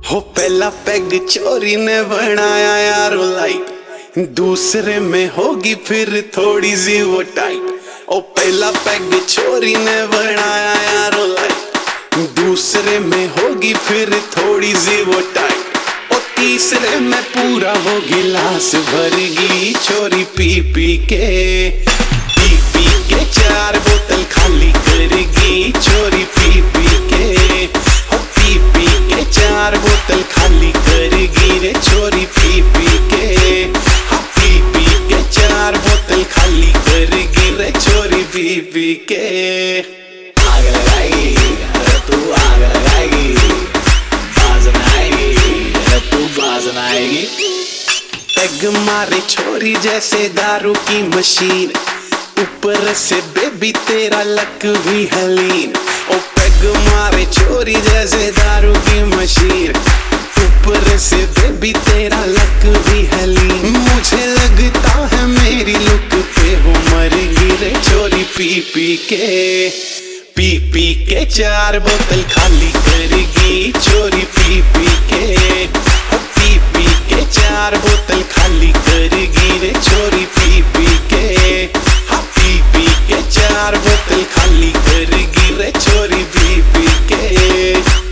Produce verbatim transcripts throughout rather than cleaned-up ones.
हो पहला पैग चोरी ने बनाया यारो लाइट, दूसरे में होगी फिर थोड़ी सी वो टाइट। ओ पहला पैग चोरी ने बनाया यारो लाइट, दूसरे में होगी फिर थोड़ी सी वो टाइट। ओ तीसरे में पूरा वो गिलास भरगी चोरी पी पी के, पी पी के चार बोतल खाली करेगी चोरी पी पी के। हो पी पी के चार बोतल खाली करेगी रे चोरी पी पी के। हाँ पी पी के चार बोतल खाली करेगी रे चोरी पी पी के। आग लगाएगी अरे तू आग लगाएगी, बाज़ आएगी अरे तू बाज़ आएगी। पैग मारे छोरी जैसे दारू की मशीन, ऊपर से बेबी तेरा लक भी हलीन। ओ पैग मारे छोरी जैसे दारू की मशीन, ऊपर से बेबी तेरा लक भी हलीन। मुझे लगता है मेरी लुक पे हो मरेगी रे चोरी पी पी के, पी पी के चार बोतल खाली करेगी चोरी पी पी के। पी पी के चार बोतल खाली करेगी रे चोरी पी पी के। हाँ पी पी के चार बोतल खाली करेगी रे चोरी पी पी के।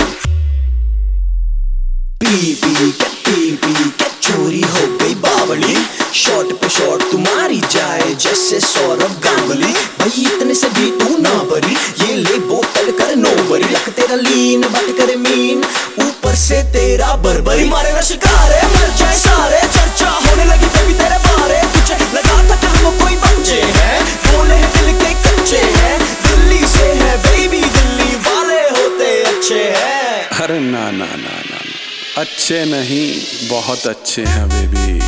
पी पी के पी पी के चोरी हो गई बावली, शॉट पे शॉट तुम्हारी जाए जैसे सौरव गांगुली। भाई इतने से भी तू ना भरी, ये ले बोतल कर नो भरी। लक तेरा लीन बात करे मीन, ऊपर से तेरा बरबरी। मारे ना शिकार है मर जाए सारे, चर्चा होने लगी बेबी तेरे बारे। तुझे लगा था कि हम कोई बच्चे हैं, बोले हैं दिल के कच्चे हैं। दिल्ली से है बेबी, दिल्ली वाले होते अच्छे हैं। अरे ना ना ना ना अच्छे नहीं, बहुत अच्छे हैं बेबी।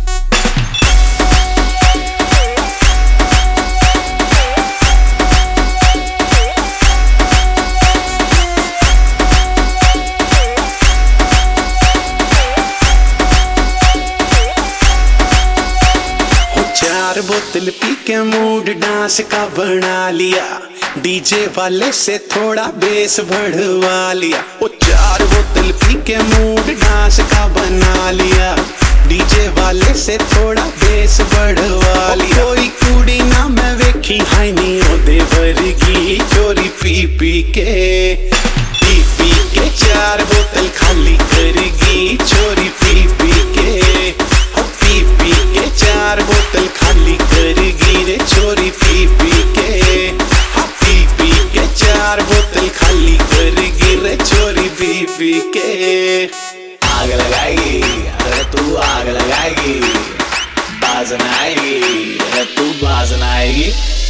चार बोतल पी के मूड डांस का बना लिया, डीजे वाले से थोड़ा बेस बढ़वा लिया। ओ चार बोतल पी के मूड डांस का बना लिया, डीजे वाले से थोड़ा बेस बढ़वा लिया। कोई कुड़ी ना मैं वेखी हाई नी ओदे वर्गी चोरी पी पी के, पी पी के चार बोतल खाली करेगी चोरी पी पी के। पी पी के चार बोतल खाली करेगी रे चोरी पी पी के। हाँ पी पी के चार बोतल खाली करेगी रे चोरी पी पी के। आग लगाएगी अरे तू आग लगाएगी, बाज़ आएगी अरे तू बाज़ आएगी।